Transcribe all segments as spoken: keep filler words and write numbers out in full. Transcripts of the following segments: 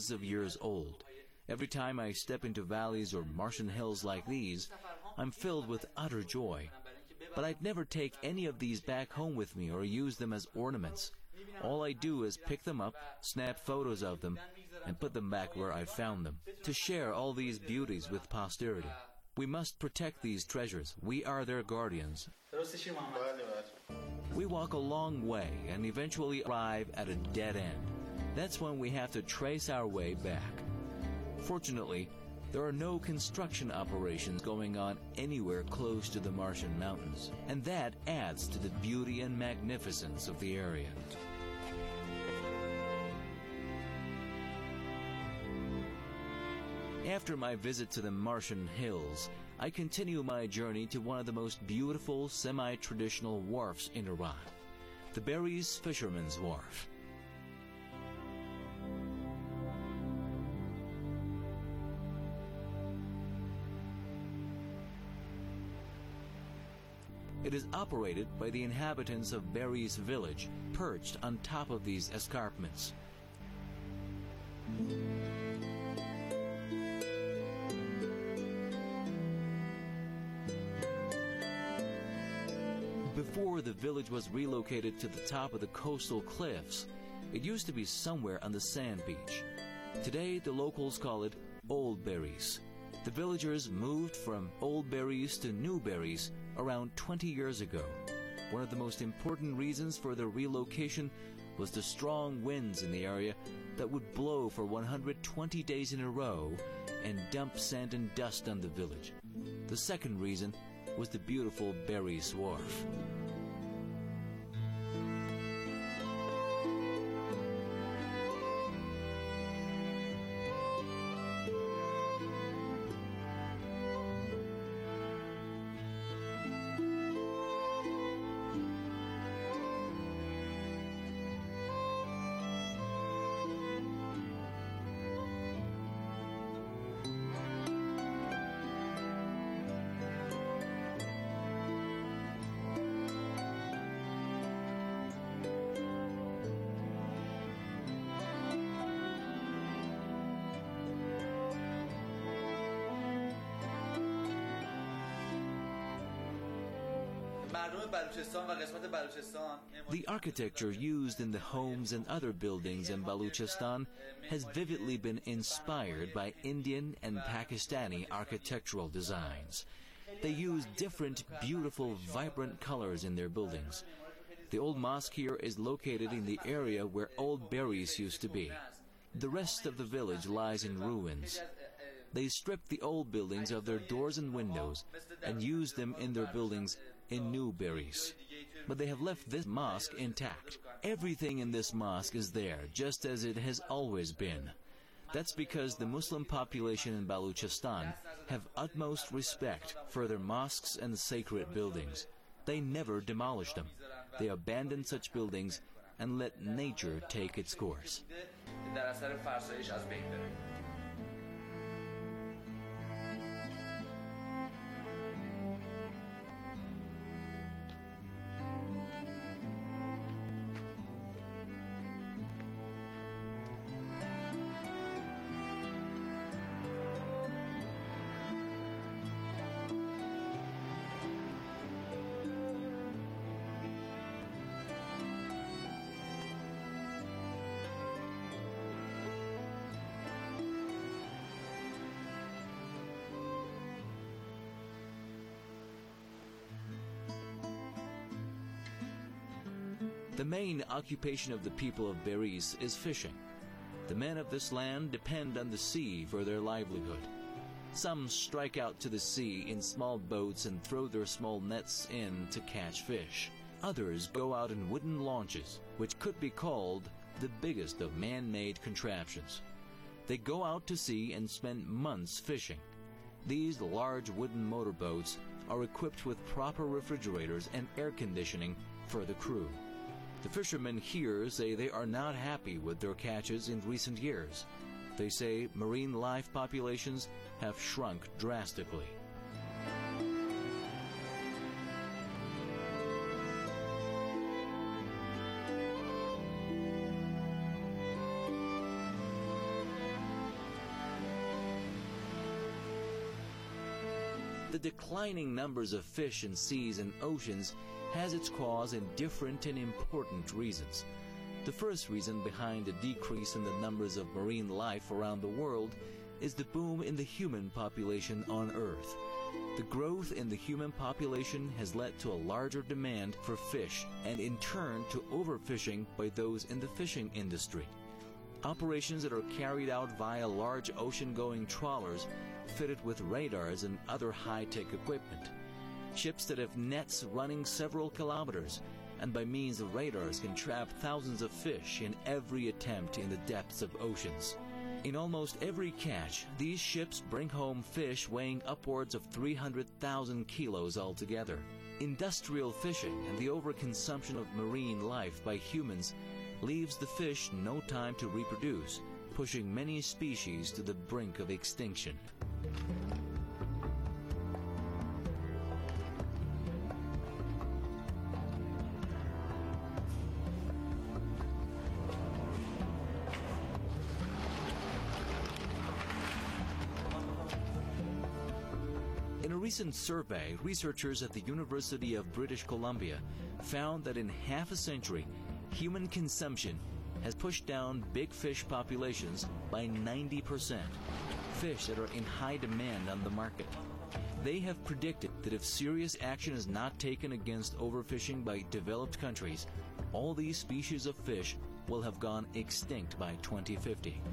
of years old. Every time I step into valleys or Martian hills like these, I'm filled with utter joy. But I'd never take any of these back home with me or use them as ornaments. All I do is pick them up, snap photos of them, and put them back where I found them, to share all these beauties with posterity. We must protect these treasures. We are their guardians. We walk a long way and eventually arrive at a dead end. That's when we have to trace our way back. Fortunately, there are no construction operations going on anywhere close to the Martian mountains, and that adds to the beauty and magnificence of the area. After my visit to the Martian hills, I continue my journey to one of the most beautiful semi-traditional wharfs in Iran, the Beres Fisherman's Wharf. It is operated by the inhabitants of Beres village, perched on top of these escarpments. Before the village was relocated to the top of the coastal cliffs, it used to be somewhere on the sand beach. Today, the locals call it Old Beres. The villagers moved from Old Beres to New Beres around twenty years ago. One of the most important reasons for their relocation was the strong winds in the area that would blow for one hundred twenty days in a row and dump sand and dust on the village. The second reason was the beautiful Beres Wharf. The architecture used in the homes and other buildings in Baluchistan has vividly been inspired by Indian and Pakistani architectural designs. They use different, beautiful, vibrant colors in their buildings. The old mosque here is located in the area where Old Beres used to be. The rest of the village lies in ruins. They stripped the old buildings of their doors and windows and used them in their buildings in New Beres. But they have left this mosque intact. Everything in this mosque is there, just as it has always been. That's because the Muslim population in Baluchistan have utmost respect for their mosques and sacred buildings. They never demolish them. They abandon such buildings and let nature take its course. The main occupation of the people of Beres is fishing. The men of this land depend on the sea for their livelihood. Some strike out to the sea in small boats and throw their small nets in to catch fish. Others go out in wooden launches, which could be called the biggest of man-made contraptions. They go out to sea and spend months fishing. These large wooden motorboats are equipped with proper refrigerators and air conditioning for the crew. The fishermen here say they are not happy with their catches in recent years. They say marine life populations have shrunk drastically. The declining numbers of fish in seas and oceans has its cause in different and important reasons. The first reason behind the decrease in the numbers of marine life around the world is the boom in the human population on Earth. The growth in the human population has led to a larger demand for fish and in turn to overfishing by those in the fishing industry. Operations that are carried out via large ocean-going trawlers fitted with radars and other high-tech equipment. Ships that have nets running several kilometers and by means of radars can trap thousands of fish in every attempt in the depths of oceans. In almost every catch, these ships bring home fish weighing upwards of three hundred thousand kilos altogether. Industrial fishing and the overconsumption of marine life by humans leaves the fish no time to reproduce, pushing many species to the brink of extinction. In a recent survey, researchers at the University of British Columbia found that in half a century, human consumption has pushed down big fish populations by ninety percent, fish that are in high demand on the market. They have predicted that if serious action is not taken against overfishing by developed countries, all these species of fish will have gone extinct by twenty fifty.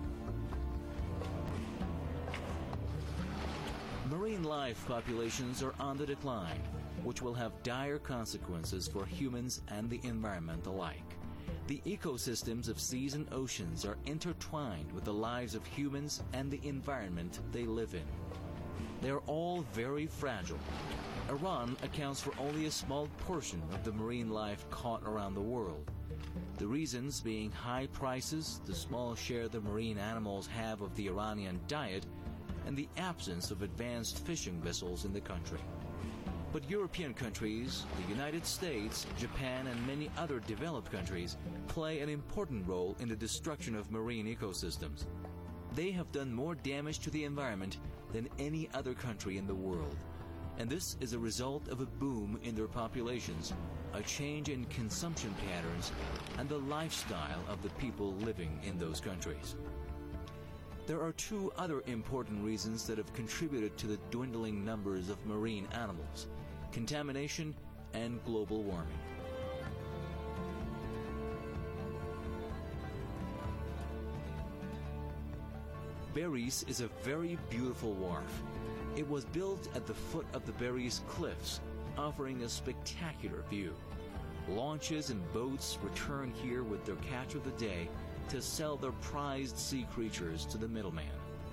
Marine life populations are on the decline, which will have dire consequences for humans and the environment alike. The ecosystems of seas and oceans are intertwined with the lives of humans and the environment they live in. They are all very fragile. Iran accounts for only a small portion of the marine life caught around the world. The reasons being high prices, the small share the marine animals have of the Iranian diet, and the absence of advanced fishing vessels in the country. But European countries, the United States, Japan, and many other developed countries play an important role in the destruction of marine ecosystems. They have done more damage to the environment than any other country in the world. And this is a result of a boom in their populations, a change in consumption patterns, and the lifestyle of the people living in those countries. There are two other important reasons that have contributed to the dwindling numbers of marine animals: contamination and global warming. Berries is a very beautiful wharf. It was built at the foot of the Berries Cliffs, offering a spectacular view. Launches and boats return here with their catch of the day to sell their prized sea creatures to the middleman.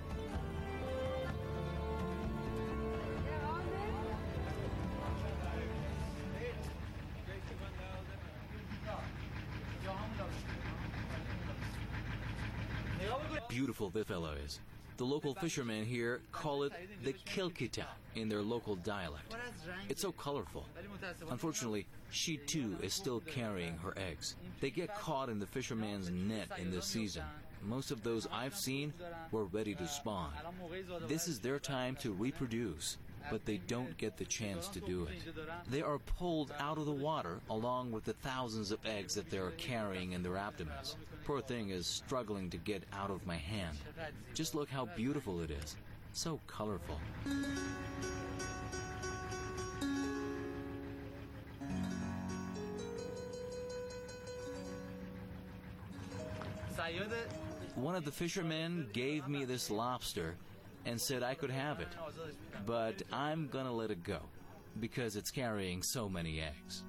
Beautiful this fellow is. The local fishermen here call it the kilkita in their local dialect. It's so colorful. Unfortunately, she too is still carrying her eggs. They get caught in the fisherman's net in this season. Most of those I've seen were ready to spawn. This is their time to reproduce, but they don't get the chance to do it. They are pulled out of the water along with the thousands of eggs that they are carrying in their abdomens. Poor thing is struggling to get out of my hand. Just look how beautiful it is. So colorful. One of the fishermen gave me this lobster and said I could have it, but I'm gonna let it go because it's carrying so many eggs.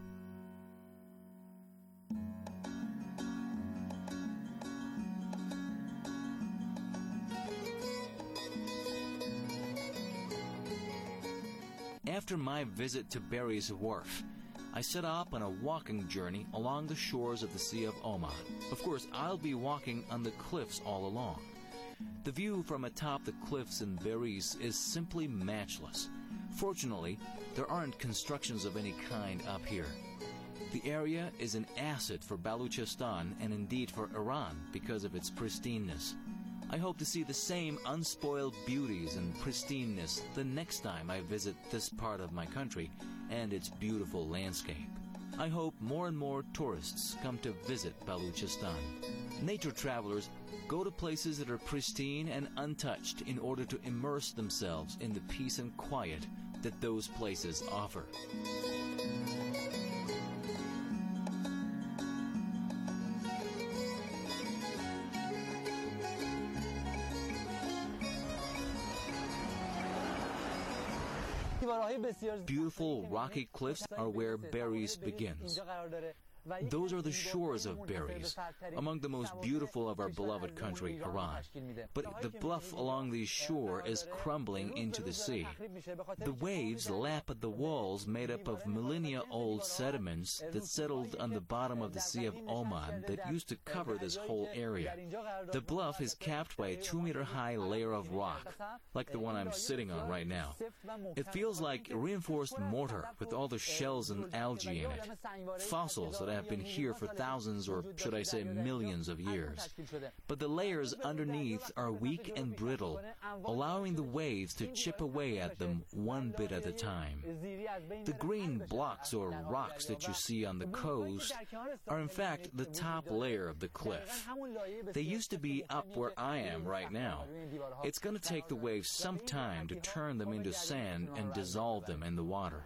After my visit to Berries Wharf, I set off on a walking journey along the shores of the Sea of Oman. Of course, I'll be walking on the cliffs all along. The view from atop the cliffs in Berries is simply matchless. Fortunately, there aren't constructions of any kind up here. The area is an asset for Baluchistan and indeed for Iran because of its pristineness. I hope to see the same unspoiled beauties and pristineness the next time I visit this part of my country and its beautiful landscape. I hope more and more tourists come to visit Balochistan. Nature travelers go to places that are pristine and untouched in order to immerse themselves in the peace and quiet that those places offer. Beautiful rocky cliffs are where Beris begins. Those are the shores of Beris, among the most beautiful of our beloved country, Iran. But the bluff along the shore is crumbling into the sea. The waves lap at the walls made up of millennia-old sediments that settled on the bottom of the Sea of Oman that used to cover this whole area. The bluff is capped by a two-meter-high layer of rock, like the one I'm sitting on right now. It feels like reinforced mortar with all the shells and algae in it, fossils that have been here for thousands, or should I say millions of years. But the layers underneath are weak and brittle, allowing the waves to chip away at them one bit at a time. The green blocks or rocks that you see on the coast are in fact the top layer of the cliff. They used to be up where I am right now. It's going to take the waves some time to turn them into sand and dissolve them in the water.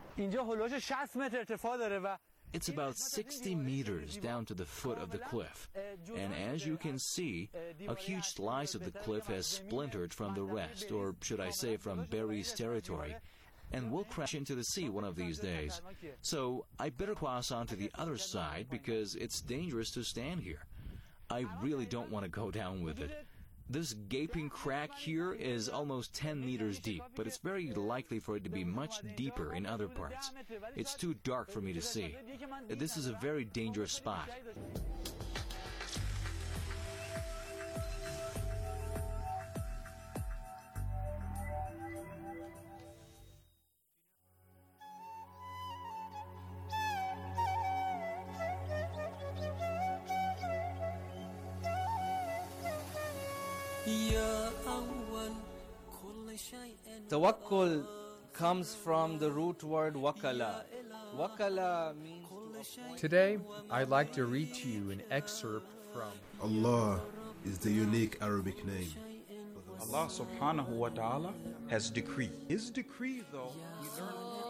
It's about sixty meters down to the foot of the cliff, and as you can see, a huge slice of the cliff has splintered from the rest, or should I say from Beris territory, and will crash into the sea one of these days. So I better cross onto the other side because it's dangerous to stand here. I really don't want to go down with it. This gaping crack here is almost ten meters deep, but it's very likely for it to be much deeper in other parts. It's too dark for me to see. This is a very dangerous spot. Tawakkul comes from the root word wakala. Wakala means... Today, I'd like to read to you an excerpt from Allah is the unique Arabic name. Allah subhanahu wa ta'ala has decreed. His decree, though, we learn...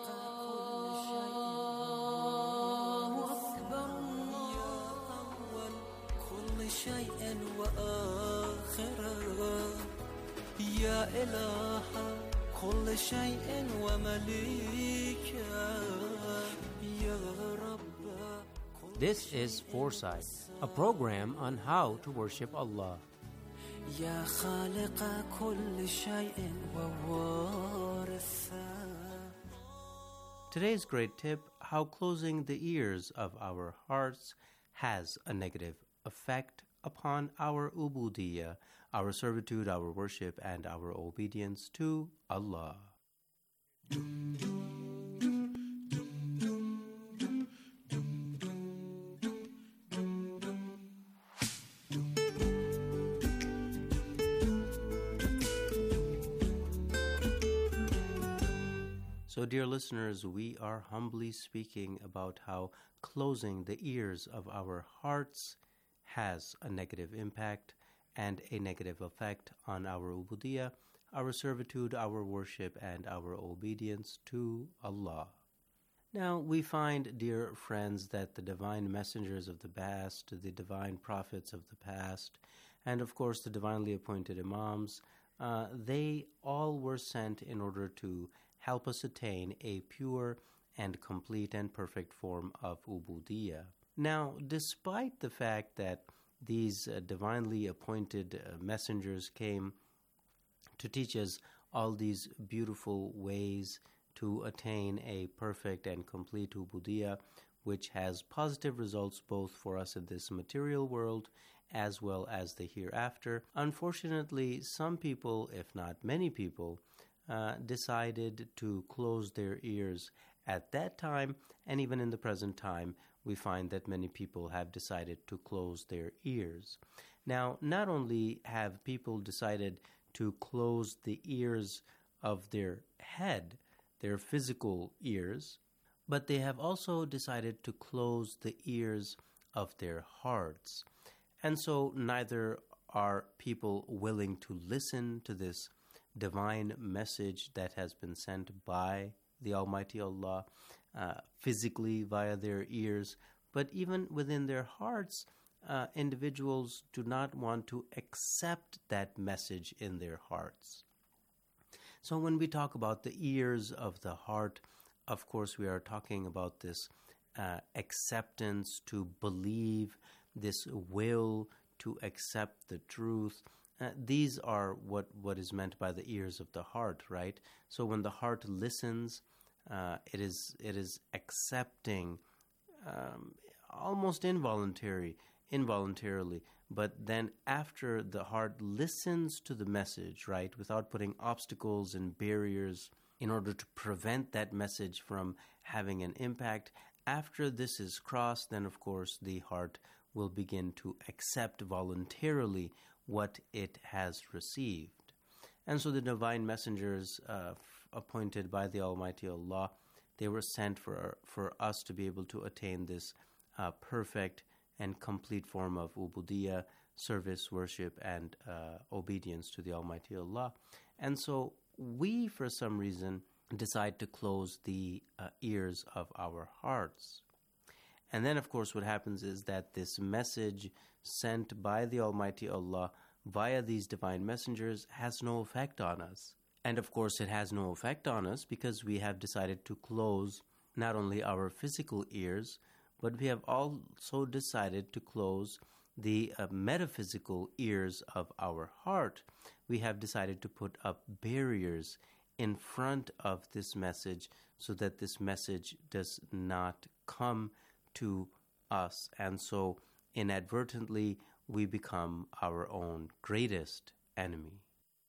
This is Foresight, a program on how to worship Allah. Today's great tip, how closing the ears of our hearts has a negative effect upon our ubudiyya, our servitude, our worship, and our obedience to Allah. So, dear listeners, we are humbly speaking about how closing the ears of our hearts has a negative impact and a negative effect on our ubudiyya, our servitude, our worship, and our obedience to Allah. Now, we find, dear friends, that the divine messengers of the past, the divine prophets of the past, and of course the divinely appointed imams, uh, they all were sent in order to help us attain a pure and complete and perfect form of ubudiyya. Now, despite the fact that these uh, divinely appointed uh, messengers came to teach us all these beautiful ways to attain a perfect and complete ubudiyya, which has positive results both for us in this material world as well as the hereafter. Unfortunately, some people, if not many people, uh, decided to close their ears at that time, and even in the present time, we find that many people have decided to close their ears. Now, not only have people decided to close the ears of their head, their physical ears, but they have also decided to close the ears of their hearts. And so neither are people willing to listen to this divine message that has been sent by the Almighty Allah, uh, physically via their ears, but even within their hearts, uh, individuals do not want to accept that message in their hearts. So when we talk about the ears of the heart, of course we are talking about this uh, acceptance to believe, this will to accept the truth. Uh, these are what, what is meant by the ears of the heart, right? So when the heart listens, uh, it is it is accepting, um, almost involuntary, involuntarily. But then after the heart listens to the message, right, without putting obstacles and barriers in order to prevent that message from having an impact, after this is crossed, then of course the heart will begin to accept voluntarily what it has received. And so the divine messengers uh, f- appointed by the Almighty Allah, they were sent for for us to be able to attain this uh, perfect and complete form of ubudiyya, service, worship, and uh, obedience to the Almighty Allah. And so we, for some reason, decide to close the uh, ears of our hearts. And then, of course, what happens is that this message sent by the Almighty Allah via these divine messengers has no effect on us. And of course, it has no effect on us because we have decided to close not only our physical ears, but we have also decided to close the uh, metaphysical ears of our heart. We have decided to put up barriers in front of this message so that this message does not come to us. And so inadvertently, we become our own greatest enemy.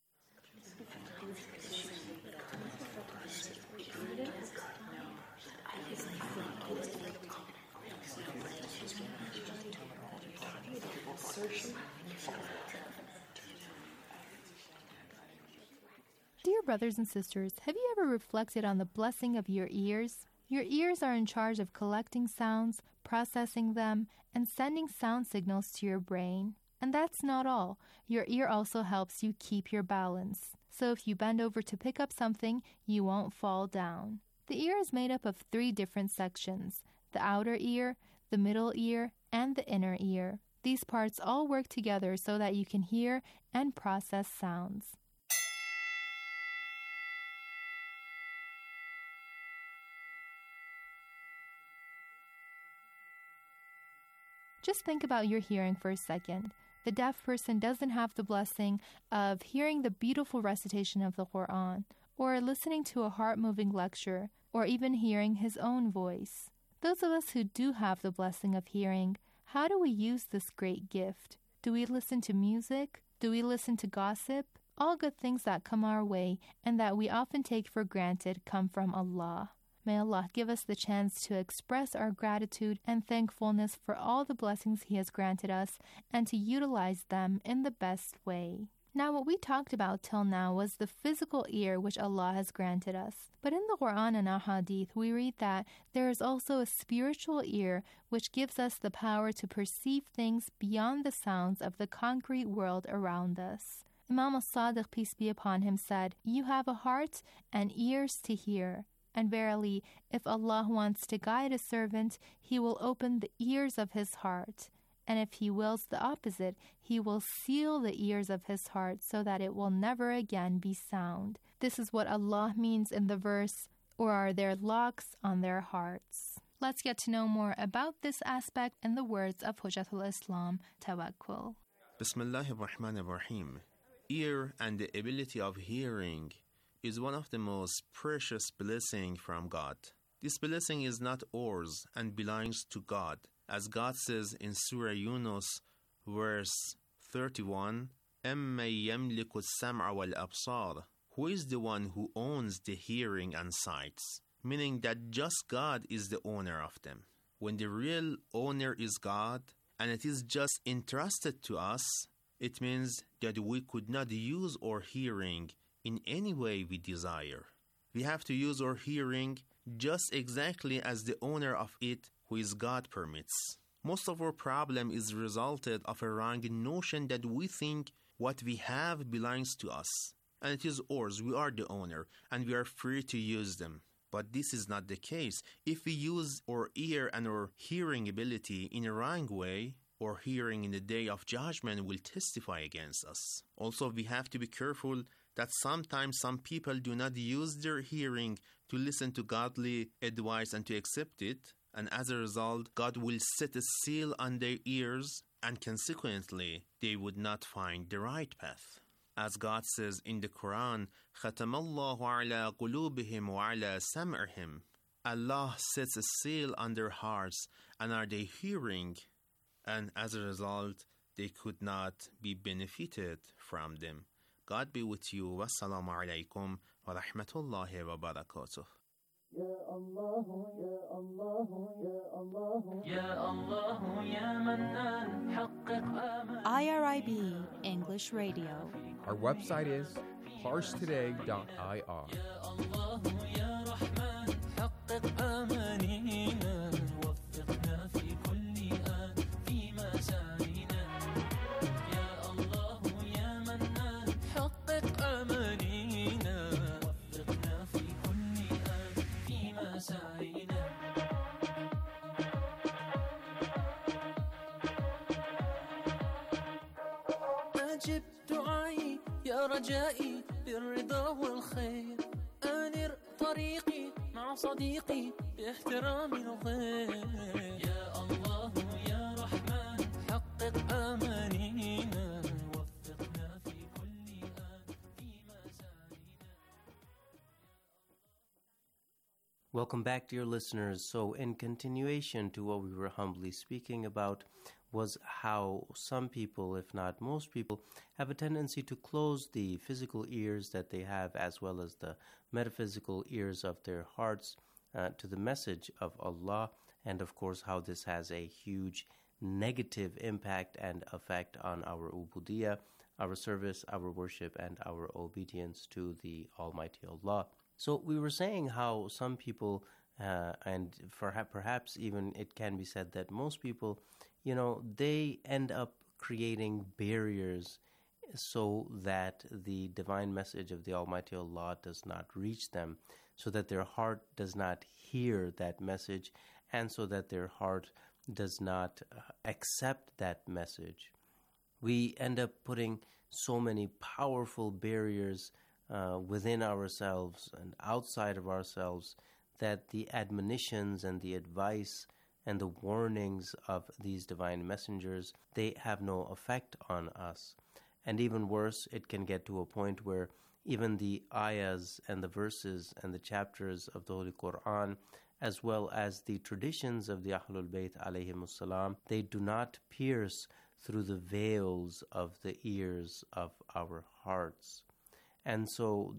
Dear brothers and sisters, have you ever reflected on the blessing of your ears? Your ears are in charge of collecting sounds, processing them, and sending sound signals to your brain. And that's not all. Your ear also helps you keep your balance. So if you bend over to pick up something, you won't fall down. The ear is made up of three different sections: the outer ear, the middle ear, and the inner ear. These parts all work together so that you can hear and process sounds. Just think about your hearing for a second. The deaf person doesn't have the blessing of hearing the beautiful recitation of the Quran, or listening to a heart-moving lecture, or even hearing his own voice. Those of us who do have the blessing of hearing, how do we use this great gift? Do we listen to music? Do we listen to gossip? All good things that come our way and that we often take for granted come from Allah. May Allah give us the chance to express our gratitude and thankfulness for all the blessings He has granted us and to utilize them in the best way. Now, what we talked about till now was the physical ear which Allah has granted us. But in the Quran and Ahadith, we read that there is also a spiritual ear which gives us the power to perceive things beyond the sounds of the concrete world around us. Imam al-Sadiq, peace be upon him, said, "You have a heart and ears to hear. And verily, if Allah wants to guide a servant, He will open the ears of his heart. And if He wills the opposite, He will seal the ears of his heart so that it will never again be sound." This is what Allah means in the verse, "Or are there locks on their hearts?" Let's get to know more about this aspect in the words of Hujjatul Islam, Tawakkul. Bismillahir Rahmanir Rahim. Ear and the ability of hearing is one of the most precious blessings from God. This blessing is not ours and belongs to God. As God says in Surah Yunus, verse thirty-one, أَمَّن يَمْلِكُ السَّمْعَ وَالْأَبْصَارَ. Who is the one who owns the hearing and sights? Meaning that just God is the owner of them. When the real owner is God, and it is just entrusted to us, it means that we could not use our hearing in any way we desire. We have to use our hearing just exactly as the owner of it, who is God, permits. Most of our problem is resulted of a wrong notion that we think what we have belongs to us, and it is ours. We are the owner, and we are free to use them. But this is not the case. If we use our ear and our hearing ability in a wrong way, our hearing in the day of judgment will testify against us. Also, we have to be careful that sometimes some people do not use their hearing to listen to godly advice and to accept it, and as a result, God will set a seal on their ears, and consequently, they would not find the right path. As God says in the Quran, خَتَمَ اللَّهُ عَلَى قُلُوبِهِمْ وَعَلَى سَمْعِهِمْ. Allah sets a seal on their hearts, and are they hearing? And as a result, they could not be benefited from them. God be with you. Wassalamu alaikum wa rahmatullahi wa barakatuh. Ya Allah, Ya Allah, Ya Allah, Ya Allah, Ya Mannan, حقق آمال. I R I B English Radio. Our website is parse today dot I R. يا الله يا رحمن حقق آمانينا وفقنا في كل آن في مساعينا يا الله يا منان حقق آمانينا وفقنا في كل آن في مساعينا أجب دعائي يا رجائي بالرضا والخير أنر طريقي مع صديقي باحترام الغير يا الله يا رحمن حقق آمانينا وفقنا في كل آن في مساعينا. Welcome back, dear listeners. So, in continuation to what we were humbly speaking about, was how some people, if not most people, have a tendency to close the physical ears that they have as well as the metaphysical ears of their hearts uh, to the message of Allah, and of course how this has a huge negative impact and effect on our ubudiyah, our service, our worship, and our obedience to the Almighty Allah. So we were saying how some people, uh, and perhaps even it can be said that most people, you know, they end up creating barriers so that the divine message of the Almighty Allah does not reach them, so that their heart does not hear that message, and so that their heart does not uh, accept that message. We end up putting so many powerful barriers uh, within ourselves and outside of ourselves that the admonitions and the advice and the warnings of these divine messengers, they have no effect on us. And even worse, it can get to a point where even the ayahs and the verses and the chapters of the Holy Quran, as well as the traditions of the Ahlul Bayt alayhimus salam, they do not pierce through the veils of the ears of our hearts. And so,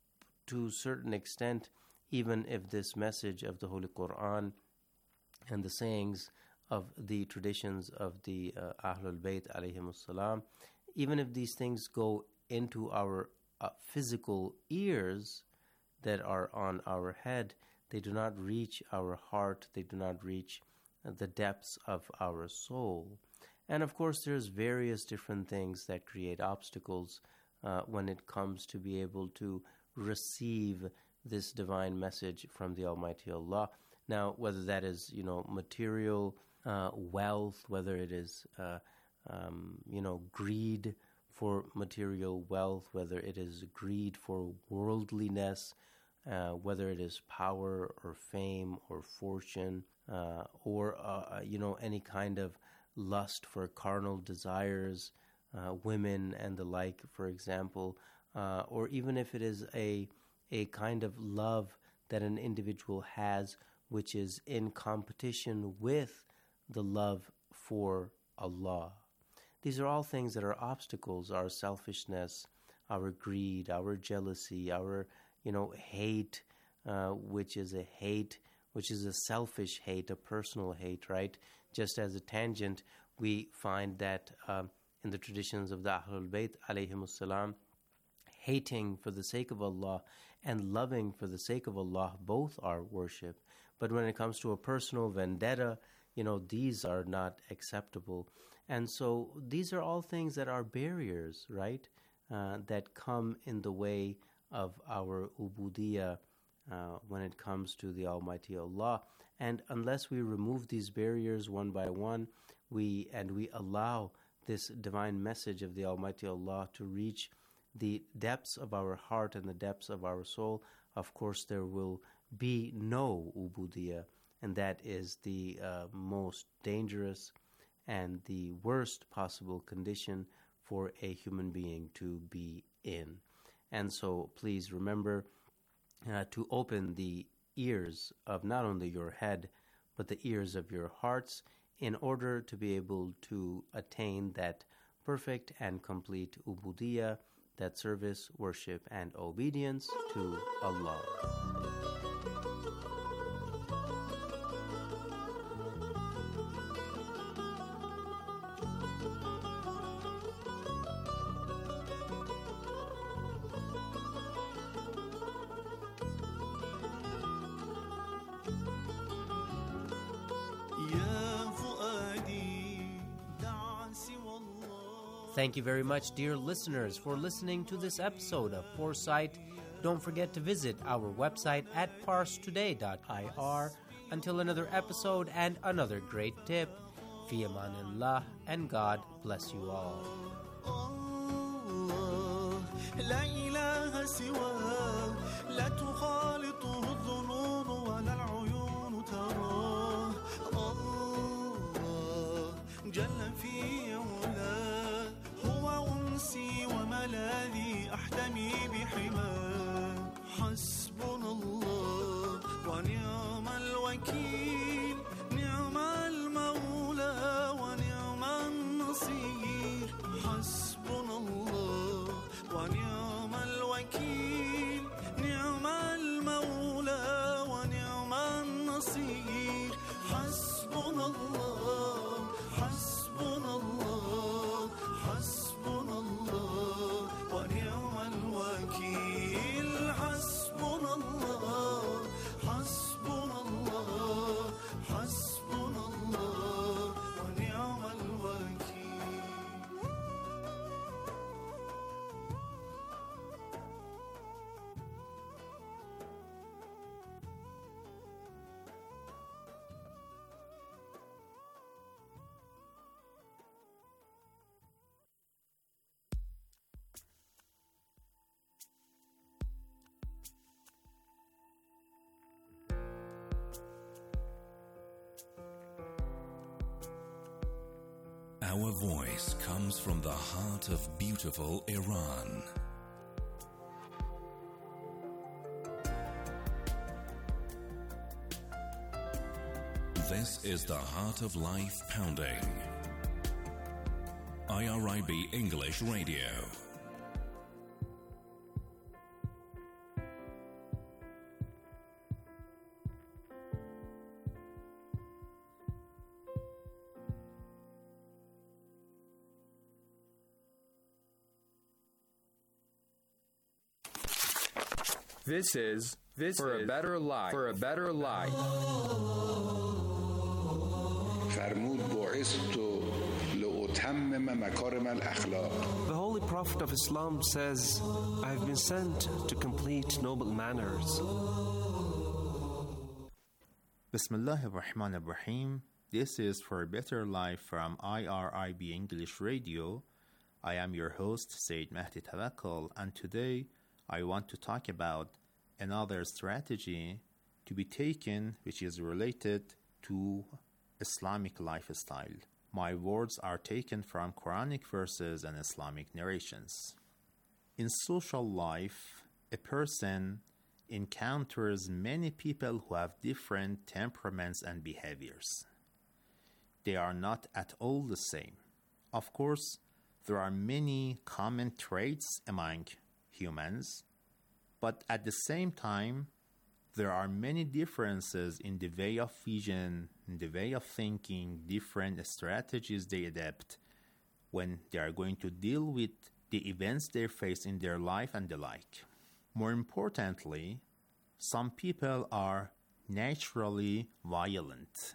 to a certain extent, even if this message of the Holy Quran and the sayings of the traditions of the uh, Ahlul Bayt alayhimus salam, even if these things go into our uh, physical ears that are on our head, they do not reach our heart, they do not reach uh, the depths of our soul. And of course, there's various different things that create obstacles uh, when it comes to be able to receive this divine message from the Almighty Allah. Now, whether that is, you know, material uh, wealth, whether it is, uh, um, you know, greed for material wealth, whether it is greed for worldliness, uh, whether it is power or fame or fortune, uh, or, uh, you know, any kind of lust for carnal desires, uh, women and the like, for example, uh, or even if it is a a kind of love that an individual has which is in competition with the love for Allah. These are all things that are obstacles, our selfishness, our greed, our jealousy, our, you know, hate, uh, which is a hate, which is a selfish hate, a personal hate, right? Just as a tangent, we find that um, in the traditions of the Ahlul Bayt alayhimus salam, hating for the sake of Allah and loving for the sake of Allah both are worship. But when it comes to a personal vendetta, you know, these are not acceptable. And so these are all things that are barriers, right, uh, that come in the way of our ubudiyah uh, when it comes to the Almighty Allah. And unless we remove these barriers one by one, we and we allow this divine message of the Almighty Allah to reach the depths of our heart and the depths of our soul, of course there will be no ubudiyah, and that is the uh, most dangerous and the worst possible condition for a human being to be in. And so please remember uh, to open the ears of not only your head, but the ears of your hearts in order to be able to attain that perfect and complete ubudiyah, that service, worship, and obedience to Allah. Thank you very much, dear listeners, for listening to this episode of Foresight. Don't forget to visit our website at parse today dot I R. Until another episode and another great tip, fi amanillah, and God bless you all. لا إله سواه لا تخالطه الظنون ولا العيون تراه الله جل في علاه هو أنسي وملاذي أحتمي بحماه حسبنا الله ونعم الوكيل نعم المولى ونعم النصير حسبنا الله ونعم الوكيل نعم المولى ونعم النصير حسبنا الله حسبنا الله حسبنا الله ونعم الوكيل حسبنا الله حسبنا الله حسبنا الله ونعم الوكيل. Our voice comes from the heart of beautiful Iran. This is the Heart of Life Pounding. I R I B English Radio. This is this for is a better life. For a better life. فرمود بعثت لأتمم مكارم الأخلاق. The Holy Prophet of Islam says, I have been sent to complete noble manners. Bismillah ar-Rahman ar-Rahim. This is For a Better Life from I R I B English Radio. I am your host, Sayyid Mahdi Tawakkol, and today I want to talk about another strategy to be taken which is related to Islamic lifestyle. My words are taken from Quranic verses and Islamic narrations. In social life, a person encounters many people who have different temperaments and behaviors. They are not at all the same. Of course, there are many common traits among humans, but at the same time, There are many differences in the way of vision, in the way of thinking, different strategies they adapt when they are going to deal with the events they face in their life and the like. More importantly, some people are naturally violent,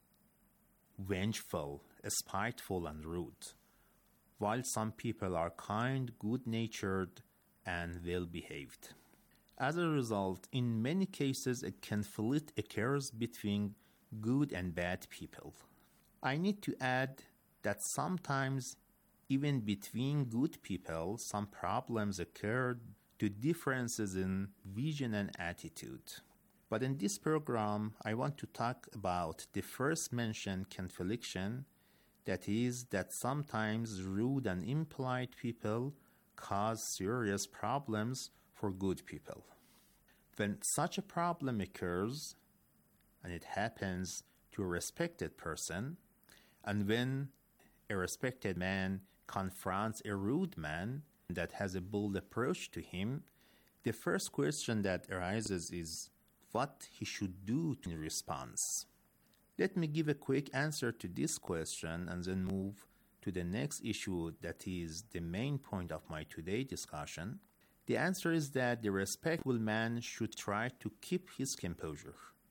vengeful, spiteful, and rude, while some people are kind, good-natured, and well-behaved. As a result, in many cases, a conflict occurs between good and bad people. I need to add that sometimes, even between good people, some problems occur due to differences in vision and attitude. But in this program, I want to talk about the first mentioned confliction, that is, that sometimes rude and impolite people cause serious problems for good people. When such a problem occurs, and it happens to a respected person, and when a respected man confronts a rude man that has a bold approach to him, the first question that arises is what he should do in response. Let me give a quick answer to this question and then move to the next issue that is the main point of my today's discussion. The answer is that the respectful man should try to keep his composure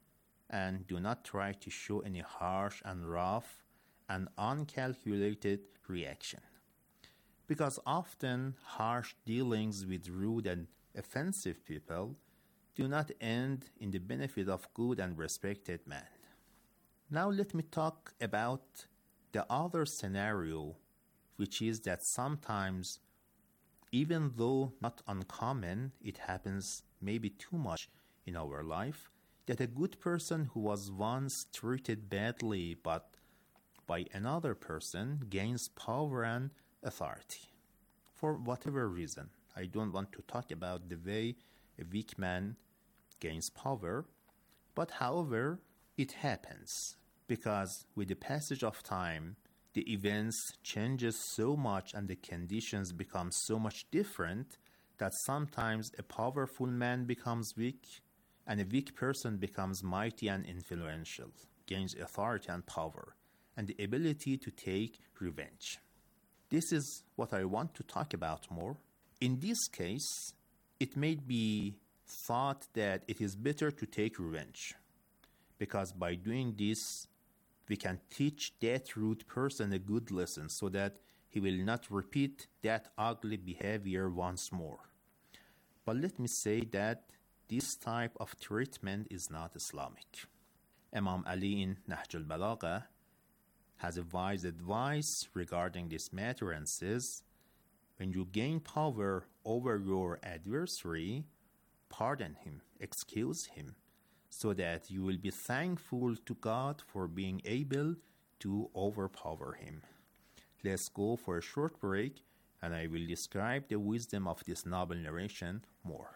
and do not try to show any harsh and rough and uncalculated reaction. Because often harsh dealings with rude and offensive people do not end in the benefit of good and respected man. Now let me talk about the other scenario, which is that sometimes, even though not uncommon, it happens maybe too much in our life, that a good person who was once treated badly but by another person gains power and authority. For whatever reason, I don't want to talk about the way a weak man gains power, but however, it happens because with the passage of time, the events changes so much and the conditions become so much different that sometimes a powerful man becomes weak and a weak person becomes mighty and influential, gains authority and power, and the ability to take revenge. This is what I want to talk about more. In this case, it may be thought that it is better to take revenge, because by doing this, we can teach that rude person a good lesson so that he will not repeat that ugly behavior once more. But let me say that this type of treatment is not Islamic. Imam Ali in Nahj al-Balagha has a wise advice regarding this matter and says, when you gain power over your adversary, pardon him, excuse him, so that you will be thankful to God for being able to overpower him. Let's go for a short break, and I will describe the wisdom of this noble narration more.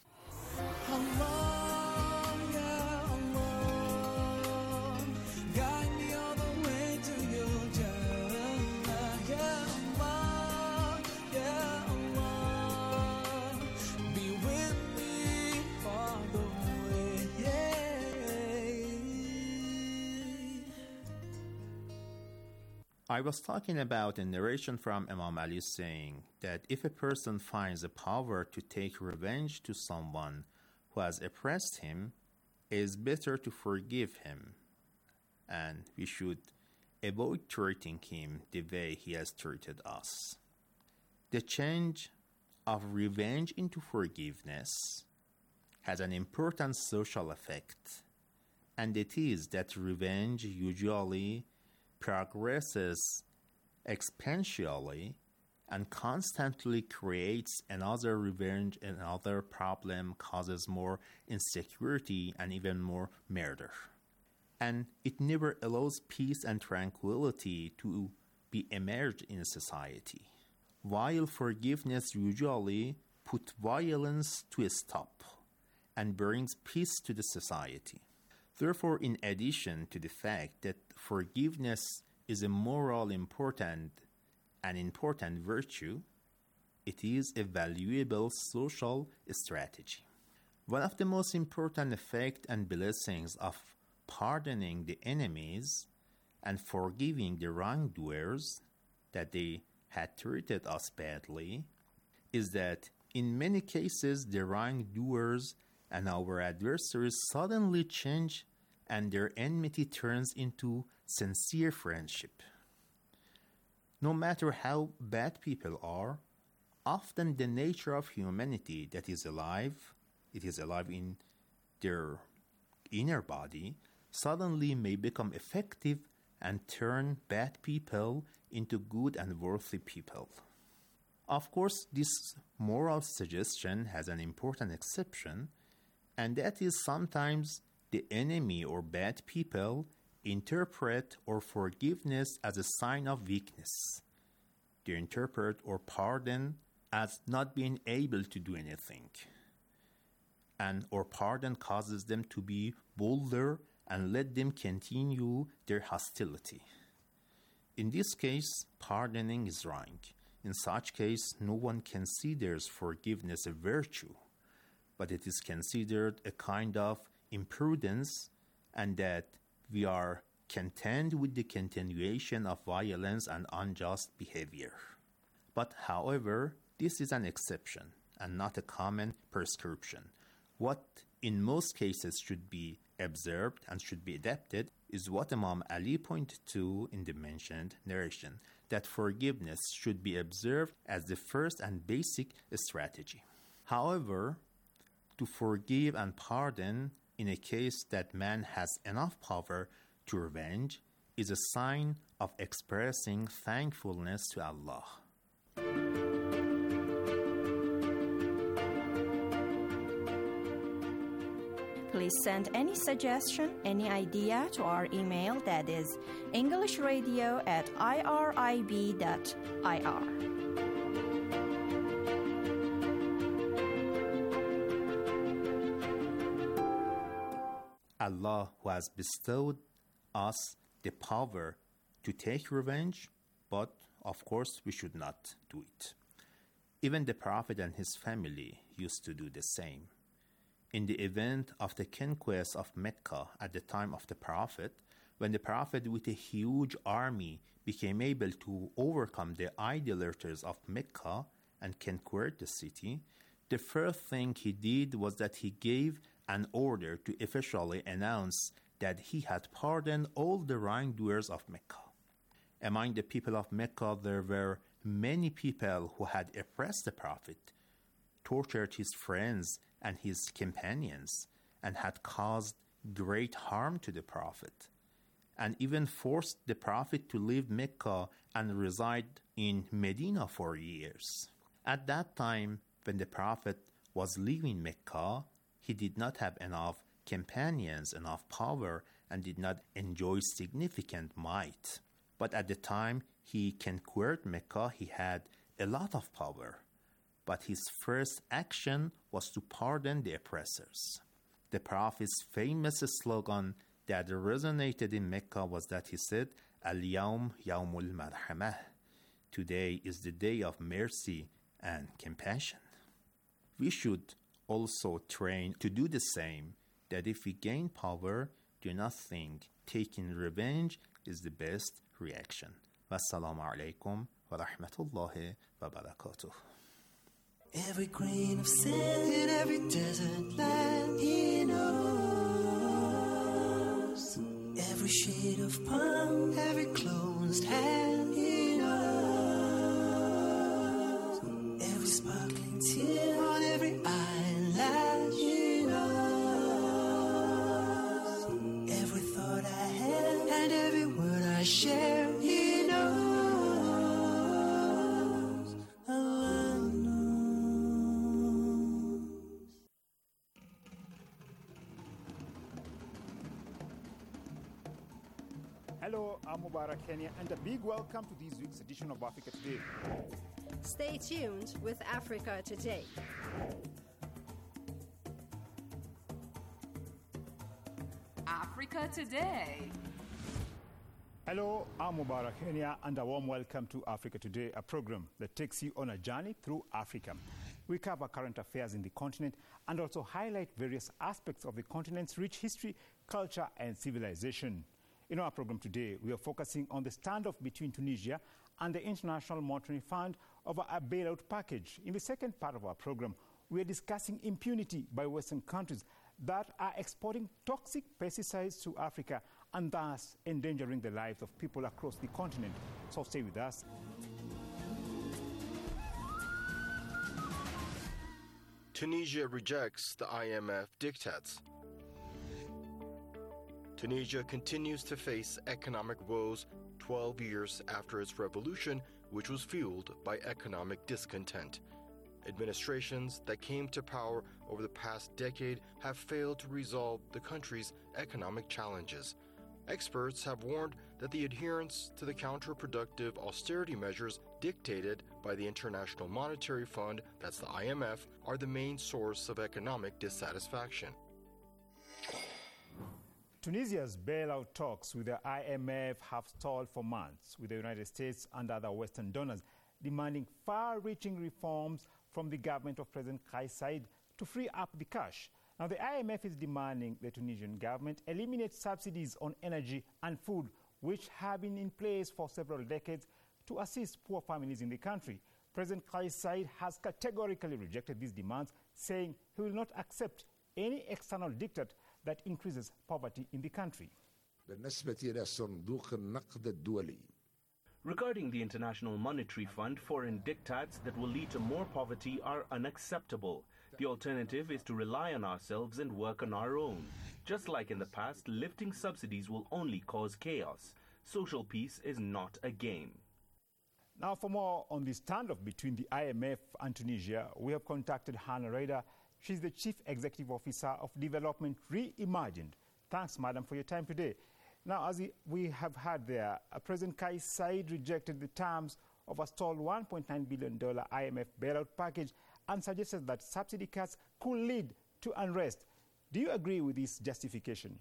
I was talking about a narration from Imam Ali saying that if a person finds the power to take revenge to someone who has oppressed him, it is better to forgive him, and we should avoid treating him the way he has treated us. The change of revenge into forgiveness has an important social effect, and it is that revenge usually progresses exponentially and constantly creates another revenge, another problem, causes more insecurity and even more murder. And it never allows peace and tranquility to be emerged in a society, while forgiveness usually puts violence to a stop and brings peace to the society. Therefore, in addition to the fact that forgiveness is a moral important and important virtue, it is a valuable social strategy. One of the most important effects and blessings of pardoning the enemies and forgiving the wrongdoers that they had treated us badly is that in many cases the wrongdoers and our adversaries suddenly change and their enmity turns into sincere friendship. No matter how bad people are, often the nature of humanity that is alive, it is alive in their inner body, suddenly may become effective and turn bad people into good and worthy people. Of course, this moral suggestion has an important exception, and that is sometimes the enemy or bad people interpret or forgiveness as a sign of weakness. They interpret or pardon as not being able to do anything. And or pardon causes them to be bolder and let them continue their hostility. In this case, pardoning is wrong. In such case, no one considers forgiveness a virtue, but it is considered a kind of imprudence, and that we are content with the continuation of violence and unjust behavior. But however, this is an exception and not a common prescription. What in most cases should be observed and should be adapted is what Imam Ali pointed to in the mentioned narration, that forgiveness should be observed as the first and basic strategy. However, to forgive and pardon in a case that man has enough power to revenge is a sign of expressing thankfulness to Allah. Please send any suggestion, any idea to our email, that is englishradio at irib dot I R. Allah, who has bestowed us the power to take revenge, but of course we should not do it. Even the Prophet and his family used to do the same. In the event of the conquest of Mecca at the time of the Prophet, when the Prophet with a huge army became able to overcome the idolaters of Mecca and conquer the city, the first thing he did was that he gave an order to officially announce that he had pardoned all the wrongdoers of Mecca. Among the people of Mecca, there were many people who had oppressed the Prophet, tortured his friends and his companions, and had caused great harm to the Prophet, and even forced the Prophet to leave Mecca and reside in Medina for years. At that time, when the Prophet was leaving Mecca, he did not have enough companions, enough power, and did not enjoy significant might. But at the time he conquered Mecca, he had a lot of power. But his first action was to pardon the oppressors. The Prophet's famous slogan that resonated in Mecca was that he said, Al-Yawm Yawmul Marhamah. Today is the day of mercy and compassion. We should also train to do the same, that if we gain power, do not think taking revenge is the best reaction. Wassalamu alaikum wa rahmatullahi wa barakatuh. Every grain of sand in every desert land he knows. Every shade of palm, every closed hand he knows. Every sparkling tear on every eyelash he knows. Every thought I have and every word I share he knows. Allah knows. Hello, I'm Mubarak Kenya, and a big welcome to this week's edition of Africa Today. Stay tuned with Africa Today. Africa Today. Hello, I'm Mubarak Kenya, and a warm welcome to Africa Today, a program that takes you on a journey through Africa. We cover current affairs in the continent and also highlight various aspects of the continent's rich history, culture, and civilization. In our program today, we are focusing on the standoff between Tunisia and the International Monetary Fund over a bailout package. In the second part of our program, we are discussing impunity by Western countries that are exporting toxic pesticides to Africa and thus endangering the lives of people across the continent. So stay with us. Tunisia rejects the I M F diktats. Tunisia continues to face economic woes twelve years after its revolution, which was fueled by economic discontent. Administrations that came to power over the past decade have failed to resolve the country's economic challenges. Experts have warned that the adherence to the counterproductive austerity measures dictated by the International Monetary Fund, that's the I M F, are the main source of economic dissatisfaction. Tunisia's bailout talks with the I M F have stalled for months, with the United States and other Western donors demanding far-reaching reforms from the government of President Kais Saied to free up the cash. Now, the I M F is demanding the Tunisian government eliminate subsidies on energy and food, which have been in place for several decades to assist poor families in the country. President Kais Saied has categorically rejected these demands, saying he will not accept any external diktat that increases poverty in the country. Regarding the International Monetary Fund, foreign diktats that will lead to more poverty are unacceptable. The alternative is to rely on ourselves and work on our own. Just like in the past, lifting subsidies will only cause chaos. Social peace is not a game. Now, for more on the standoff between the I M F and Tunisia, we have contacted Hannah Rader. She's the Chief Executive Officer of Development Reimagined. Thanks, madam, for your time today. Now, as we have heard there, uh, President Kais Saied rejected the terms of a stalled one point nine billion dollars I M F bailout package and suggested that subsidy cuts could lead to unrest. Do you agree with this justification?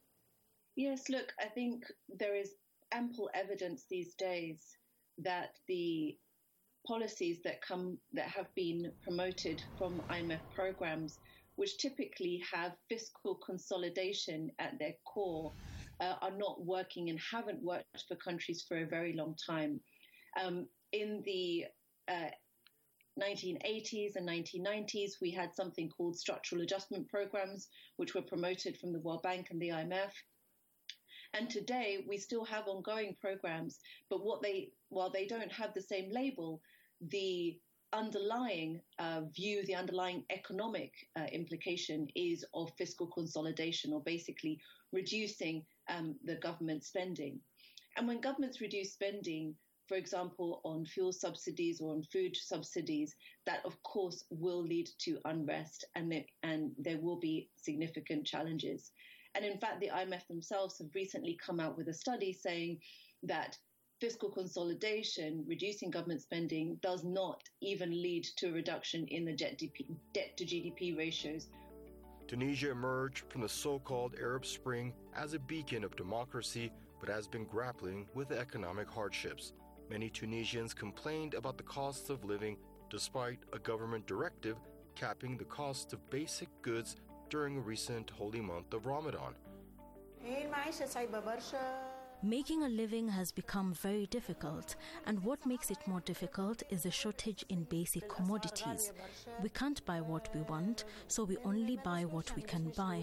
Yes, look, I think there is ample evidence these days that the policies that come that have been promoted from I M F programs, which typically have fiscal consolidation at their core, uh, are not working and haven't worked for countries for a very long time. Um, in the uh, nineteen eighties and nineteen nineties, we had something called structural adjustment programs, which were promoted from the World Bank and the I M F. And today, we still have ongoing programs, but what they, while they don't have the same label, the underlying uh, view, the underlying economic uh, implication is of fiscal consolidation, or basically reducing um, the government spending. And when governments reduce spending, for example, on fuel subsidies or on food subsidies, that of course will lead to unrest, and, it, and there will be significant challenges. And in fact, the I M F themselves have recently come out with a study saying that fiscal consolidation, reducing government spending, does not even lead to a reduction in the debt to G D P ratios. Tunisia emerged from the so-called Arab Spring as a beacon of democracy, but has been grappling with economic hardships. Many Tunisians complained about the cost of living, despite a government directive capping the cost of basic goods during a recent holy month of Ramadan. Making a living has become very difficult, and what makes it more difficult is the shortage in basic commodities. We can't buy what we want, so we only buy what we can buy.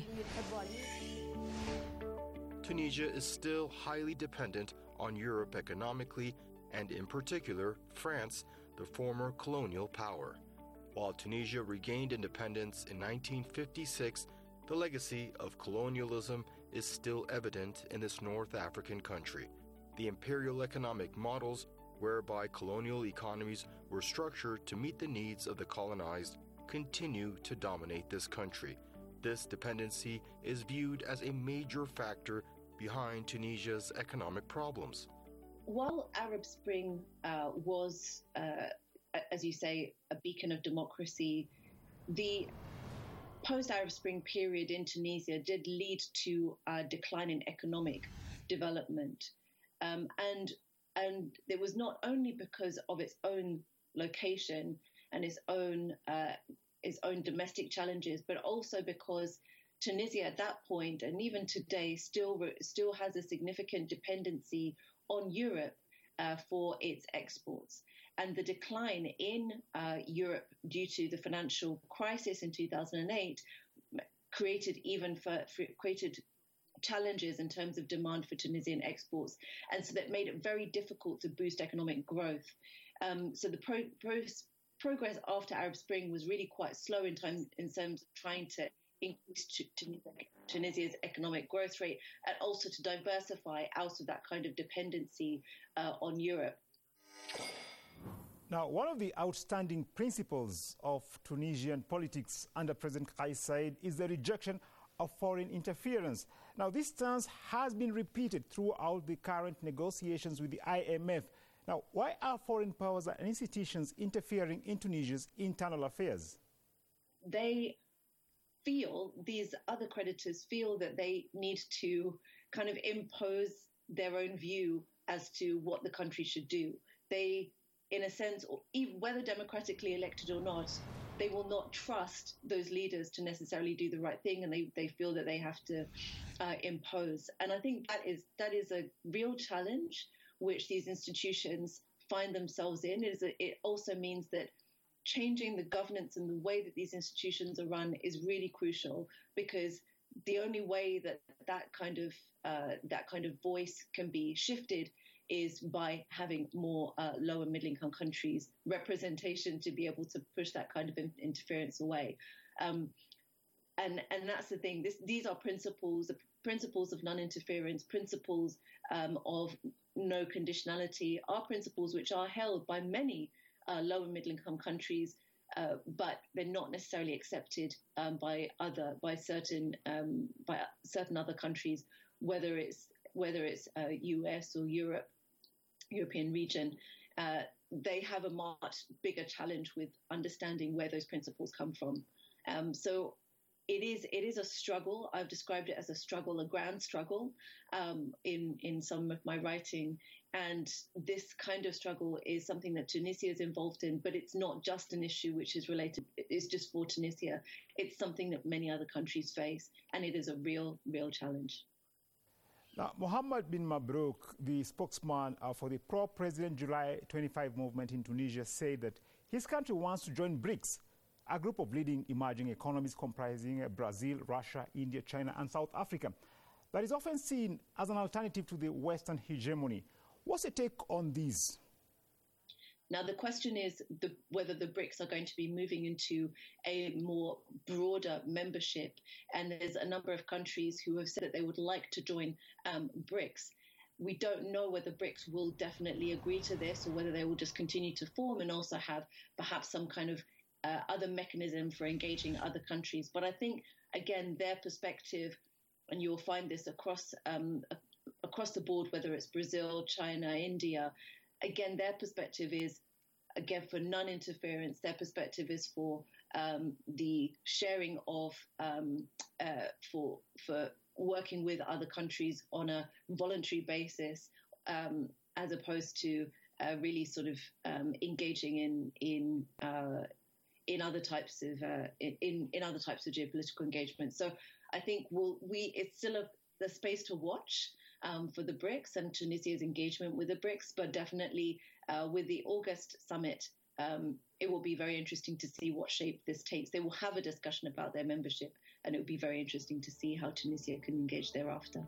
Tunisia is still highly dependent on Europe economically, and in particular, France, the former colonial power. While Tunisia regained independence in nineteen fifty-six, the legacy of colonialism is still evident in this North African country. The imperial economic models, whereby colonial economies were structured to meet the needs of the colonized, continue to dominate this country. This dependency is viewed as a major factor behind Tunisia's economic problems. While Arab Spring uh, was, uh, as you say, a beacon of democracy, the post-Arab Spring period in Tunisia did lead to a decline in economic development. Um, and, and it was not only because of its own location, and its own uh, its own domestic challenges, but also because Tunisia at that point, and even today, still still has a significant dependency on Europe uh, for its exports. And the decline in uh, Europe due to the financial crisis in two thousand eight created even for, for created challenges in terms of demand for Tunisian exports, and so that made it very difficult to boost economic growth. Um, so the pro, pro, progress after Arab Spring was really quite slow in time in terms of trying to increase Tunisia's economic growth rate and also to diversify out of that kind of dependency uh, on Europe. Now, one of the outstanding principles of Tunisian politics under President Kais Saied is the rejection of foreign interference. Now, this stance has been repeated throughout the current negotiations with the I M F. Now, why are foreign powers and institutions interfering in Tunisia's internal affairs? They feel, these other creditors feel that they need to kind of impose their own view as to what the country should do. They, in a sense, even whether democratically elected or not, they will not trust those leaders to necessarily do the right thing, and they, they feel that they have to uh, impose. And I think that is that is a real challenge which these institutions find themselves in. It, is a, it also means that changing the governance and the way that these institutions are run is really crucial, because the only way that that kind of uh, that kind of voice can be shifted is by having more uh, low and middle income countries representation to be able to push that kind of in- interference away. Um, and and that's the thing. This, these are principles, the principles of non-interference, principles um, of no conditionality, are principles which are held by many uh, low and middle income countries, uh, but they're not necessarily accepted um, by other by certain um, by certain other countries, whether it's whether it's uh, U S or Europe. European region, uh, they have a much bigger challenge with understanding where those principles come from. Um, so it is it is a struggle. I've described it as a struggle, a grand struggle um, in, in some of my writing. And this kind of struggle is something that Tunisia is involved in, but it's not just an issue which is related, it's just for Tunisia. It's something that many other countries face, and it is a real, real challenge. Now, Mohammed bin Mabrouk, the spokesman uh, for the pro-President July twenty-five movement in Tunisia, said that his country wants to join BRICS, a group of leading emerging economies comprising uh, Brazil, Russia, India, China, and South Africa, that is often seen as an alternative to the Western hegemony. What's your take on these? Now, the question is the, whether the BRICS are going to be moving into a more broader membership. And there's a number of countries who have said that they would like to join um, BRICS. We don't know whether BRICS will definitely agree to this or whether they will just continue to form and also have perhaps some kind of uh, other mechanism for engaging other countries. But I think, again, their perspective, and you'll find this across um, across the board, whether it's Brazil, China, India, again, their perspective is, again, for non-interference. Their perspective is for um, the sharing of, um, uh, for for working with other countries on a voluntary basis, um, as opposed to uh, really sort of um, engaging in in uh, in other types of uh, in in other types of geopolitical engagement. So I think we'll, we it's still a the space to watch um, for the BRICS and Tunisia's engagement with the BRICS, but definitely uh, with the August summit, um, it will be very interesting to see what shape this takes. They will have a discussion about their membership, and it will be very interesting to see how Tunisia can engage thereafter.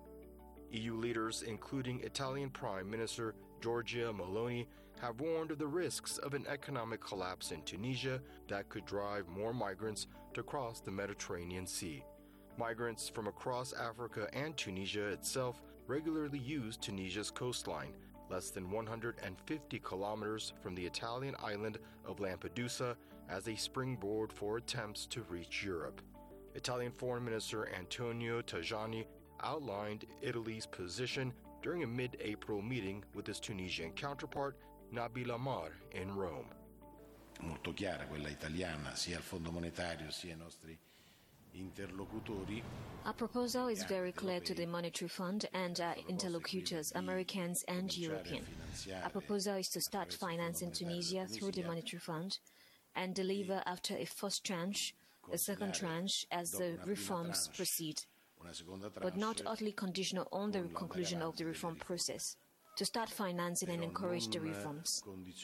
E U leaders, including Italian Prime Minister Giorgia Meloni, have warned of the risks of an economic collapse in Tunisia that could drive more migrants to cross the Mediterranean Sea. Migrants from across Africa and Tunisia itself regularly use Tunisia's coastline, less than one hundred fifty kilometers from the Italian island of Lampedusa, as a springboard for attempts to reach Europe. Italian Foreign Minister Antonio Tajani outlined Italy's position during a mid-April meeting with his Tunisian counterpart, Nabil Amar, in Rome. Molto chiara quella italiana, sia il Fondo Monetario sia i nostri interlocutori. Our proposal is very clear to the Monetary Fund and our interlocutors, Americans and European. Our proposal is to start financing Tunisia through the Monetary Fund, and deliver after a first tranche, a second tranche as the reforms proceed, but not utterly conditional on the conclusion of the reform process, to start financing and encourage the reforms.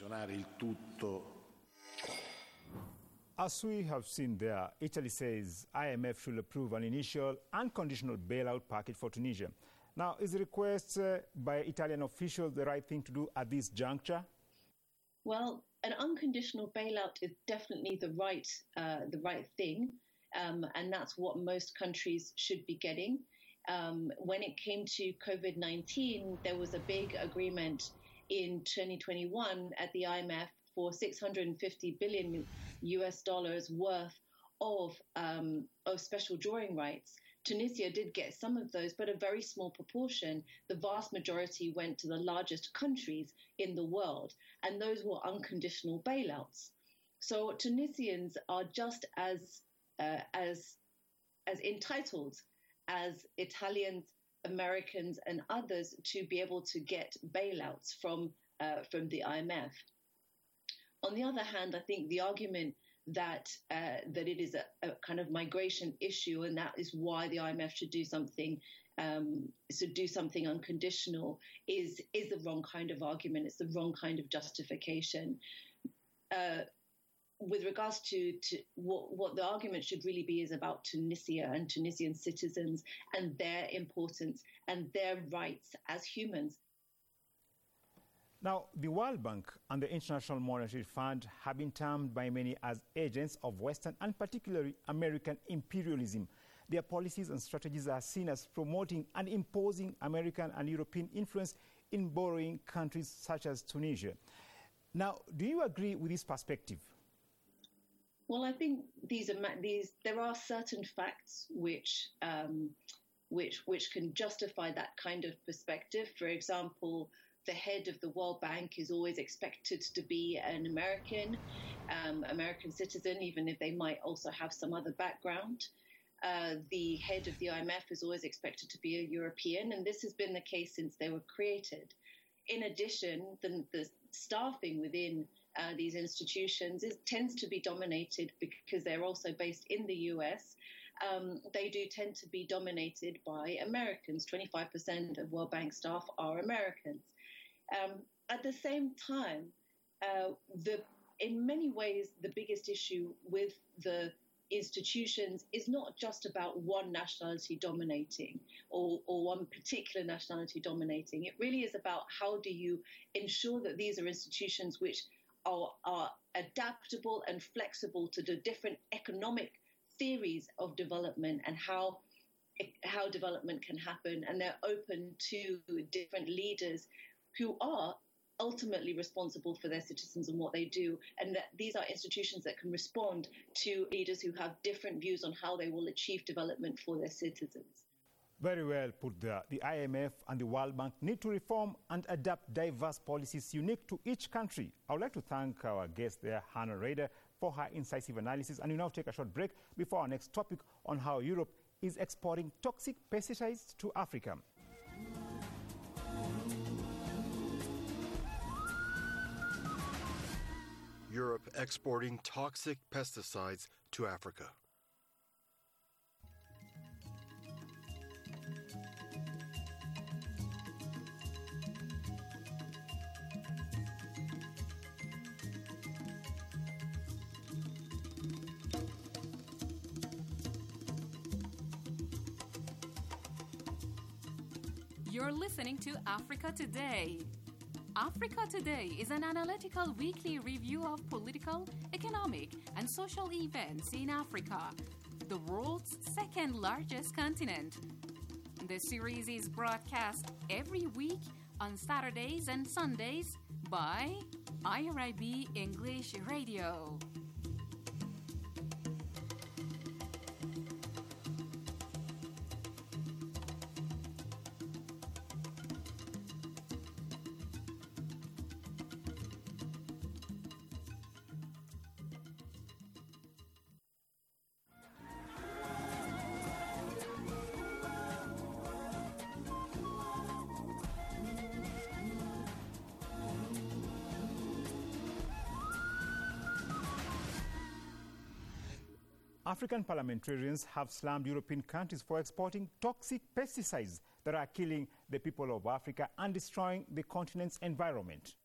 As we have seen there, Italy says I M F should approve an initial unconditional bailout package for Tunisia. Now, is the request uh, by Italian officials the right thing to do at this juncture? Well, an unconditional bailout is definitely the right, uh, the right thing, um, and that's what most countries should be getting. Um, when it came to COVID nineteen, there was a big agreement in twenty twenty-one at the I M F for six hundred fifty billion U S dollars worth of um, of special drawing rights. Tunisia did get some of those, but a very small proportion. The vast majority went to the largest countries in the world, and those were unconditional bailouts. So Tunisians are just as uh, as as entitled as Italians, Americans, and others to be able to get bailouts from uh, from the I M F. On the other hand, I think the argument that uh, that it is a, a kind of migration issue, and that is why the I M F should do something um, should do something unconditional, is is the wrong kind of argument. It's the wrong kind of justification. Uh, with regards to, to what, what the argument should really be is about Tunisia and Tunisian citizens and their importance and their rights as humans. Now, the World Bank and the International Monetary Fund have been termed by many as agents of Western and particularly American imperialism. Their policies and strategies are seen as promoting and imposing American and European influence in borrowing countries such as Tunisia. Now, do you agree with this perspective? Well, I think these are these. There are certain facts which um, which which can justify that kind of perspective. For example, the head of the World Bank is always expected to be an American, um, American citizen, even if they might also have some other background. Uh, the head of the I M F is always expected to be a European, and this has been the case since they were created. In addition, the, the staffing within uh, these institutions is, tends to be dominated because they're also based in the U S. Um, they do tend to be dominated by Americans. twenty-five percent of World Bank staff are Americans. Um, at the same time, uh, the in many ways, the biggest issue with the institutions is not just about one nationality dominating or, or one particular nationality dominating. It really is about how do you ensure that these are institutions which are, are adaptable and flexible to the different economic theories of development and how how development can happen, and they're open to different leaders who are ultimately responsible for their citizens and what they do, and that these are institutions that can respond to leaders who have different views on how they will achieve development for their citizens. Very well put there. The I M F and the World Bank need to reform and adapt diverse policies unique to each country. I would like to thank our guest there, Hannah Rader, for her incisive analysis. And we now take a short break before our next topic on how Europe is exporting toxic pesticides to Africa. Europe exporting toxic pesticides to Africa. You're listening to Africa Today. Africa Today is an analytical weekly review of political, economic, and social events in Africa, the world's second largest continent. The series is broadcast every week on Saturdays and Sundays by I R I B English Radio. African parliamentarians have slammed European countries for exporting toxic pesticides that are killing the people of Africa and destroying the continent's environment.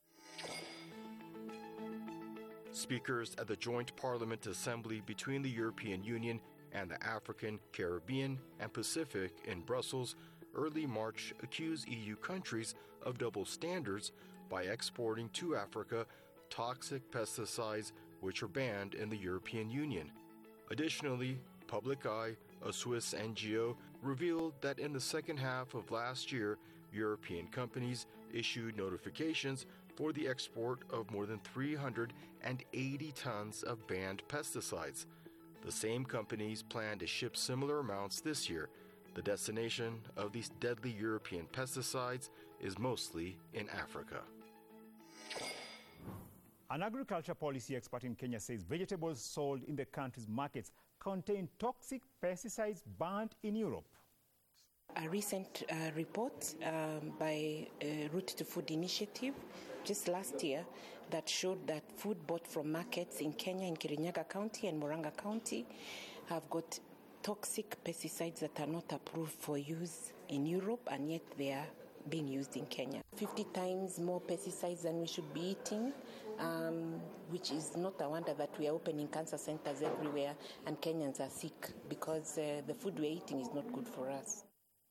Speakers at the Joint Parliament Assembly between the European Union and the African, Caribbean, and Pacific in Brussels early March accused E U countries of double standards by exporting to Africa toxic pesticides which are banned in the European Union. Additionally, Public Eye, a Swiss N G O, revealed that in the second half of last year, European companies issued notifications for the export of more than three hundred eighty tons of banned pesticides. The same companies plan to ship similar amounts this year. The destination of these deadly European pesticides is mostly in Africa. An agriculture policy expert in Kenya says vegetables sold in the country's markets contain toxic pesticides banned in Europe. A recent uh, report um, by uh, Route to Food Initiative just last year that showed that food bought from markets in Kenya, in Kirinyaga County and Murang'a County, have got toxic pesticides that are not approved for use in Europe, and yet they are being used in Kenya. fifty times more pesticides than we should be eating, um, which is not a wonder that we are opening cancer centers everywhere and Kenyans are sick because uh, the food we're eating is not good for us.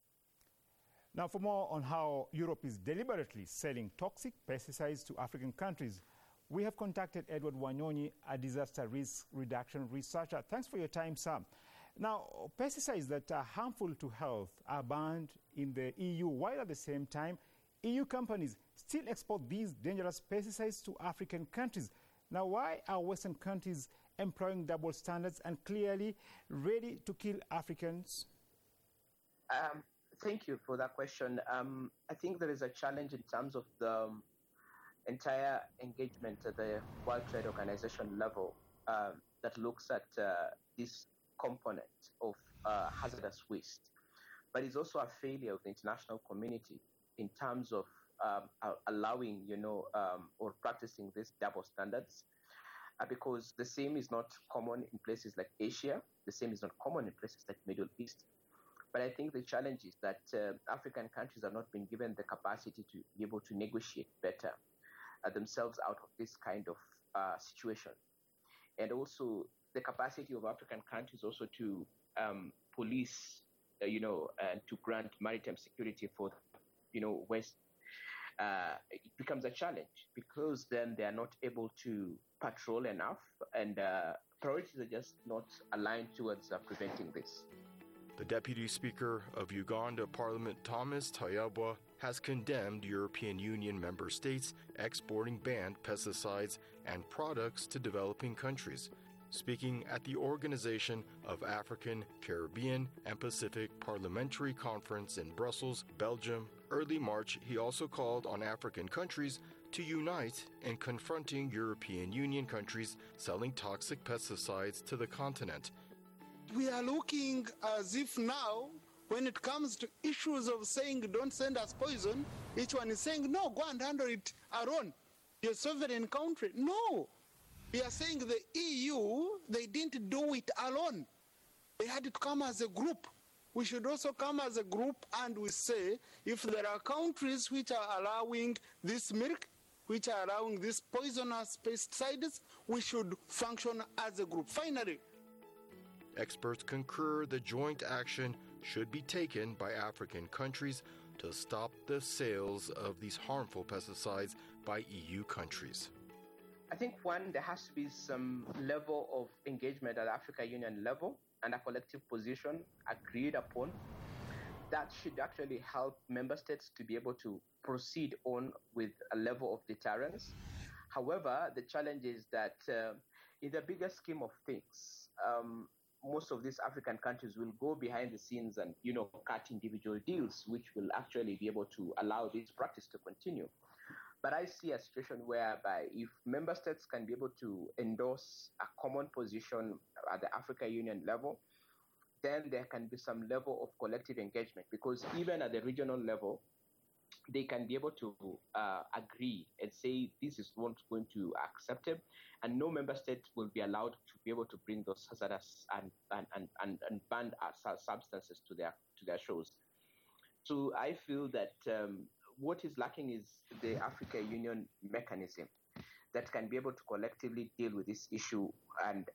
Now, for more on how Europe is deliberately selling toxic pesticides to African countries, we have contacted Edward Wanyonyi, a disaster risk reduction researcher. Thanks for your time, sir. Now, pesticides that are harmful to health are banned in the E U, while at the same time, E U companies still export these dangerous pesticides to African countries. Now, why are Western countries employing double standards and clearly ready to kill Africans? Um, thank you for that question. Um, I think there is a challenge in terms of the um, entire engagement at the World Trade Organization level um, that looks at uh, this component of uh, hazardous waste, but it's also a failure of the international community in terms of um, uh, allowing, you know, um, or practicing these double standards, uh, because the same is not common in places like Asia, the same is not common in places like Middle East. But I think the challenge is that uh, African countries have not been given the capacity to be able to negotiate better uh, themselves out of this kind of uh, situation. And also the capacity of African countries also to um, police, uh, you know, and to grant maritime security for, you know, West, uh, it becomes a challenge because then they are not able to patrol enough and uh, priorities are just not aligned towards uh, preventing this. The Deputy Speaker of Uganda Parliament, Thomas Tayabwa, has condemned European Union member states exporting banned pesticides and products to developing countries. Speaking at the Organization of African, Caribbean, and Pacific Parliamentary Conference in Brussels, Belgium, early March, he also called on African countries to unite in confronting European Union countries selling toxic pesticides to the continent. We are looking as if now, when it comes to issues of saying don't send us poison, each one is saying, no, go and handle it alone. You're a sovereign country. No. We are saying the E U, they didn't do it alone. They had to come as a group. We should also come as a group and we say, if there are countries which are allowing this milk, which are allowing these poisonous pesticides, we should function as a group. Finally, experts concur the joint action should be taken by African countries to stop the sales of these harmful pesticides by E U countries. I think, one, there has to be some level of engagement at the African Union level and a collective position agreed upon that should actually help member states to be able to proceed on with a level of deterrence. However, the challenge is that uh, in the bigger scheme of things, um, most of these African countries will go behind the scenes and, you know, cut individual deals, which will actually be able to allow this practice to continue. But I see a situation whereby if member states can be able to endorse a common position at the African Union level, then there can be some level of collective engagement, because even at the regional level, they can be able to uh, agree and say this is what's going to accept it, and no member state will be allowed to be able to bring those hazardous and and and, and, and banned uh, substances to their to their shows. So I feel that um, what is lacking is the African Union mechanism that can be able to collectively deal with this issue and